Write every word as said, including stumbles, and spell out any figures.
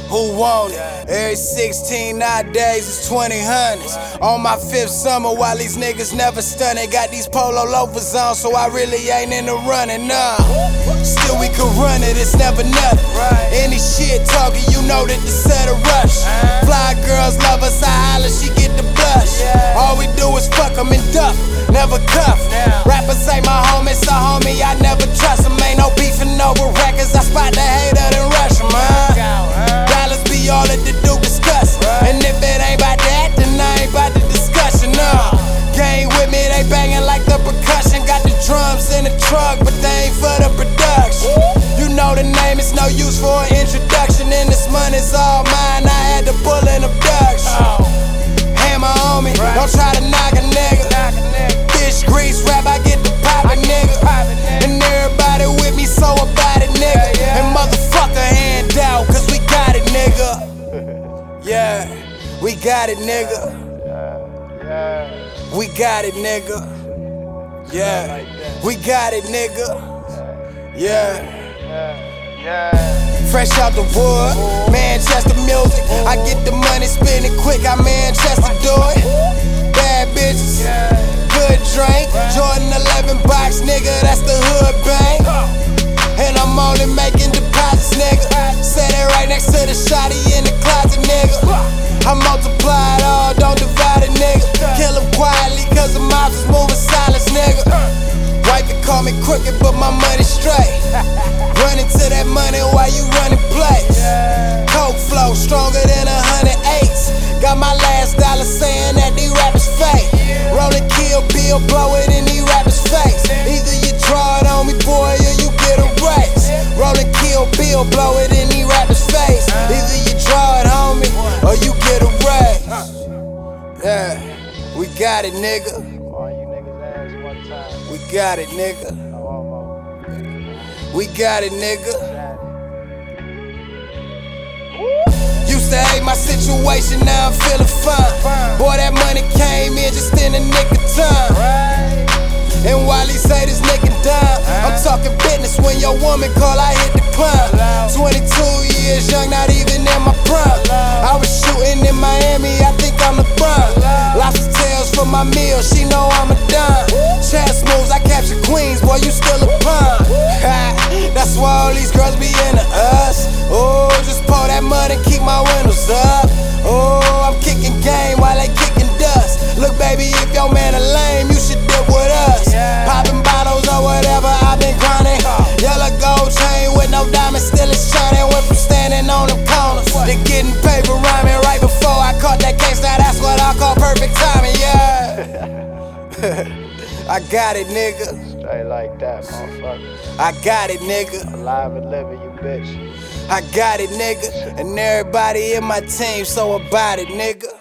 Who want it? Every sixteen nowadays is twenty hundreds. On my fifth summer while these niggas never stunning. Got these polo loafers on, so I really ain't in the running, nah. Still we can run it, it's never nothing. Any shit talking, you know that the set a rush. Fly girls love us, I holler, she get the blush. All we do is fuck them and duff, never cuff. Rappers ain't my homies, so homie, I never trust them. Ain't no beefing over records, I spot the hater, then rush them, huh? Dollars be all that the dude discuss. And if it ain't about that, then I ain't about the discussion, no. Gang with me, they banging like the percussion. Got the drums in the truck, but they ain't for the production. You know the name, it's no use for an introduction. And this money's all mine, I had to pull an abduction. Hammer on me, don't try to knock a nigga. Fish grease rap, I get the poppin', nigga. And everybody with me, so about it, nigga. And motherfucker hand out, cause we got it, nigga. Yeah, we got it, nigga. We got it, nigga. Yeah, we got it, nigga. Yeah. Fresh out the wood, Manchester music. I get the money, spend it quick, I Manchester do it. Bad bitches, good drink. Jordan eleven box, nigga, that's the hood bang. And I'm only making deposits, nigga. Set it right next to the shotty in the closet, nigga. I multiply it all, don't divide it, nigga. Kill him quietly, cause the mouth is moving silence, nigga. Wifey call me crooked, but my money straight. Running to that money while you running plays. Coke flow stronger than a hundred eights. Got my last dollar saying that these rappers fake. Rollin' Kill Bill, blow it in these rappers' face. Either you draw it on me, boy, or you get a race. Rollin' Kill Bill, blow it in these rappers' face. Either you draw it on me, or you get a raise. Yeah, we got it, nigga. We got it, nigga. We got it, nigga. Used to hate my situation, now I'm feeling fine. Boy, that money came in just in the nick of time. And while he say this nigga dime, I'm talking business when your woman call, I hit the climb. twenty-two years young, not even in my prime. I was shooting in Miami, I think I'm the prime. Lobster tails for my meal, she know I'm a dime. Chance moves, I capture queens, boy, you still a pine. That's why all these girls be into us. Oh, just pour that money, keep my windows up. Oh, I'm kicking game while they kicking dust. Look, baby, if your man a lame, you should dip with us. Popping bottles or whatever, I've been grinding. Yellow gold chain with no diamonds, still it's shining. Went from standing on them corners to getting paper rhyming. Right before I caught that case, now that's what I call perfect timing, yeah. I got it, nigga. Straight like that, motherfucker. I got it, nigga. Alive and living, you bitch. I got it, nigga. And everybody in my team, so about it, nigga.